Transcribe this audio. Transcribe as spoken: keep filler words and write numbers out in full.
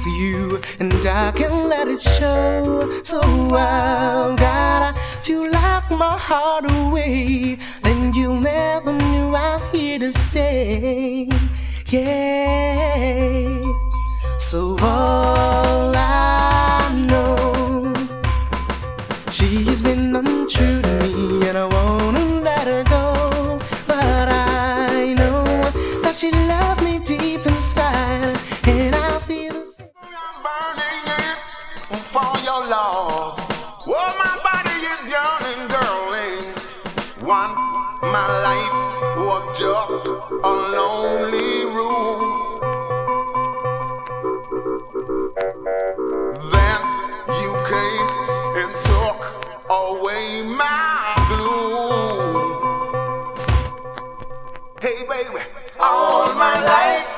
for you, and I can let it show. So I've got to lock my heart away, and you'll never know I'm here to stay. Yeah. So all I know, she has been untrue to me, and I wanna let her go. But I know that she loved me deep inside, and I feel the same. I'm burning for your love. Oh, my body is yearning, darling. Once my life was just a lonely room. Then you came and took away my gloom. Hey baby, all my life